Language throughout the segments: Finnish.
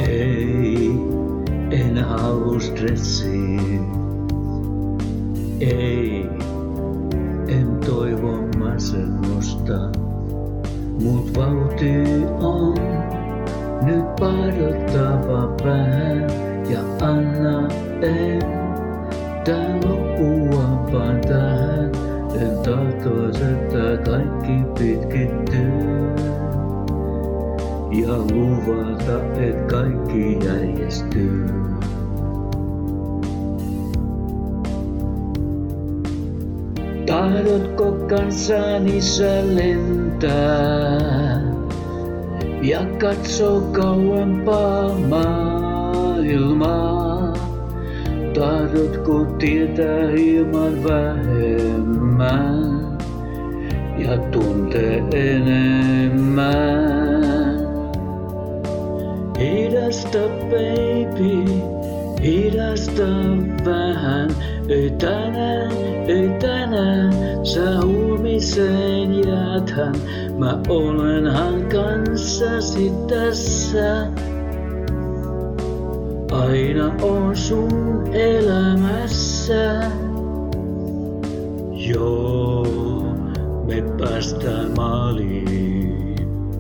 Ei, en halua stressiä. Ei, en toivo masennusta. Mut vauhti on nyt padottava vähän ja anna en tää loppua vaan tähän. En tahtois, että kaikki pitkittyy ja luvata, et kaikki järjestyy. Tahdotko kanssani sä lentää ja katsoo kauempaa maailmaa? Tahdotko tietää hieman vähemmän ja tuntee enemmän? Hidasta baby, hidasta vähän. Ei tänään, sä huomiseen jääthän. Mä olenhan kanssasi tässä. Aina on sun elämässä. Joo, me päästään maaliin.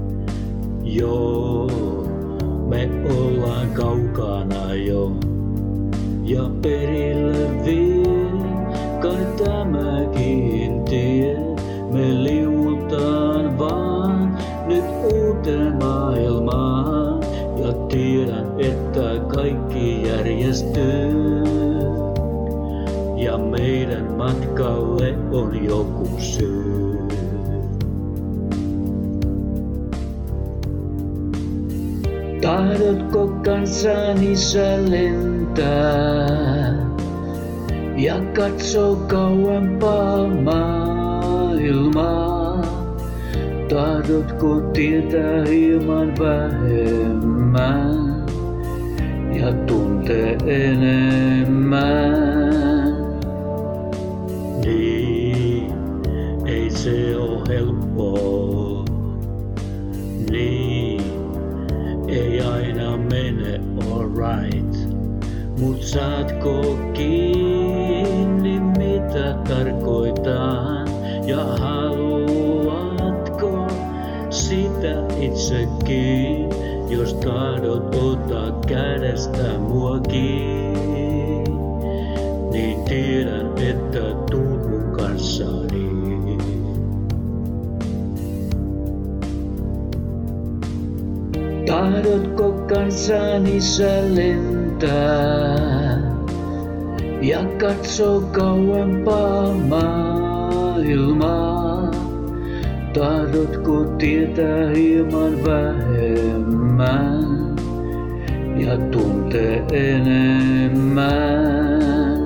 Joo, me ollaan kaukana jo. Ja perille vie kai tämäkin tie. Me liuutaan vaan nyt uuteen maailmaan. Ja tiedän, että kaikki järjestyy. Ja meidän matkalle on joku syy. Tahdotko kanssani sä lentää ja katsoo kauempaa maailmaa? Tahdotko tietää hieman vähemmän ja tuntee enemmän? Niin, ei se oo helppoa. Niin, ei aina mene alright. Mut saatko kiinni mitä tarkoitan ja haluatko sitä itsekin? Jos tahdot ottaa kädestä mua kiinni, niin tiedän, että tuut mun kanssani. Tahdotko kanssani sä lentää ja katsoo kauempaa maailmaa? Tahdotko tietää hieman vähemmän ja tuntee enemmän?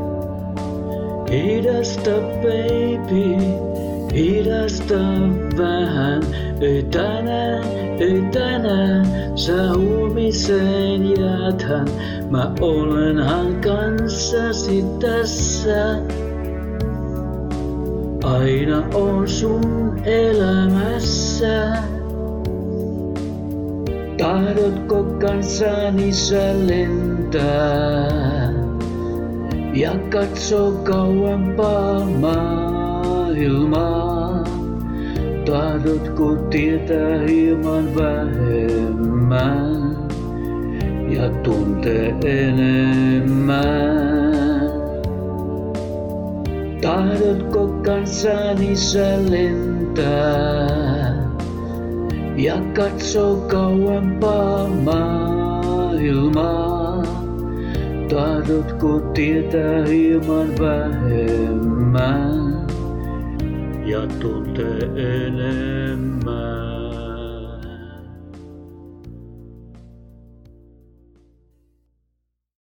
Hidasta baby, hidasta vähän. Ei tänään, sä huomiseen jääthän. Mä olenhan kanssasi tässä. Aina on sun elämässä. Tahdotko kanssani sä lentää ja katsoo kauempaa maailmaa? Tahdotko tietää hieman vähemmän ja tuntee enemmän? Tahdotko kanssani sä lentää ja katsoo kauempaa maailmaa? Tahdotko tietää hieman vähemmän ja tuntee enemmän?